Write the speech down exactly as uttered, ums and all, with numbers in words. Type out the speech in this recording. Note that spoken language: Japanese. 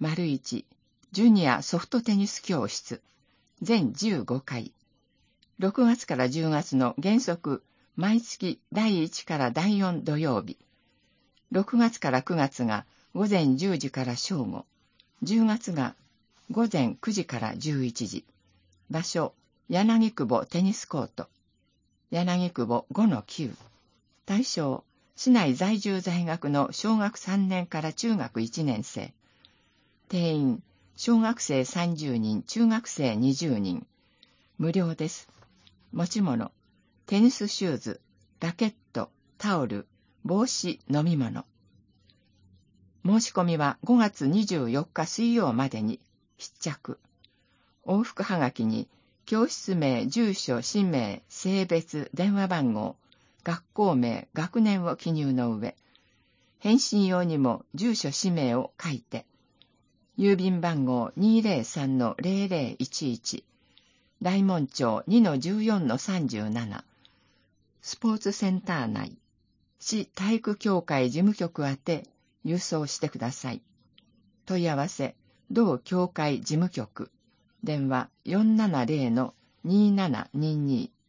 いちジュニアソフトテニス教室全じゅうごかい。ろくがつからじゅうがつの原則毎月だいいちからだいよん土曜日。ろくがつからくがつが午前じゅうじから正午。じゅうがつが午前くじからじゅういちじ。場所、柳久保テニスコート。柳久保 ごのきゅう。対象、市内在住在学の小学さんねんから中学いちねん生。定員、小学生さんじゅうにん、中学生にじゅうにん。無料です。持ち物、テニスシューズ、ラケット、タオル、帽子、飲み物。申し込みはごがつにじゅうよっか水曜までに必着。往復はがきに教室名、住所、氏名、性別、電話番号、学校名、学年を記入の上、返信用にも住所、氏名を書いて、郵便番号 にーぜろさんのぜろぜろいちいち、大門町 にのじゅうよんのさんじゅうなな、スポーツセンター内、市体育協会事務局宛て郵送してください。問い合わせ、同協会事務局、電話 よんななぜろのにーななにーにー